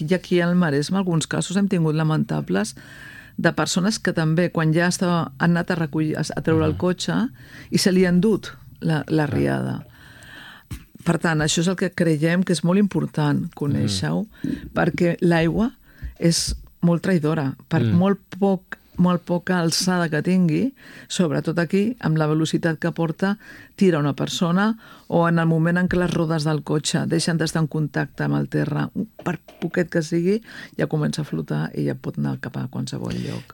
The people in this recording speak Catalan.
I aquí al Maresme, alguns casos hem tingut lamentables de persones que també, quan ja han anat a recollir, a treure el cotxe, i se li han dut la riada. Per tant, això és el que creiem que és molt important conèixer-ho, perquè l'aigua és molt traïdora. Per molt poca alçada que tingui, sobretot aquí, amb la velocitat que porta, tira una persona, o en el moment en què les rodes del cotxe deixen d'estar en contacte amb el terra, per poquet que sigui, ja comença a flotar i ja pot anar cap a qualsevol lloc.